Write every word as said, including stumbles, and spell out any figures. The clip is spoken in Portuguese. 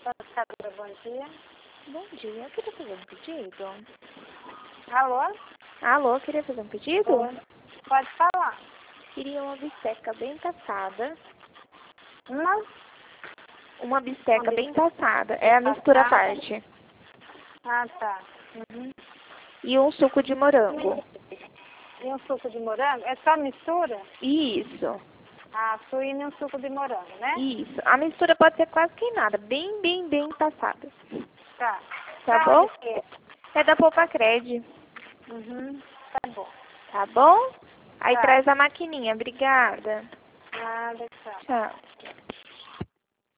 Pescadora, bom dia. Bom dia, eu queria fazer um pedido. Alô? Alô, queria fazer um pedido? Oi. Pode falar. Queria uma bisteca bem passada. Uma? Uma bisteca Uma bem bisteca passada. É a mistura à passada. parte. Ah, tá. Uhum. E um suco de morango. E um suco de morango? É só mistura? Isso, Ah, suína e um suco de morango, né? isso. A mistura pode ser quase queimada. Bem, bem, bem passada. Tá. Tá Pra bom? onde que é? É da Poupa Cred. Uhum. Tá bom. Tá bom? Aí Tá. traz a maquininha. Obrigada. Nada, tchau. Tchau.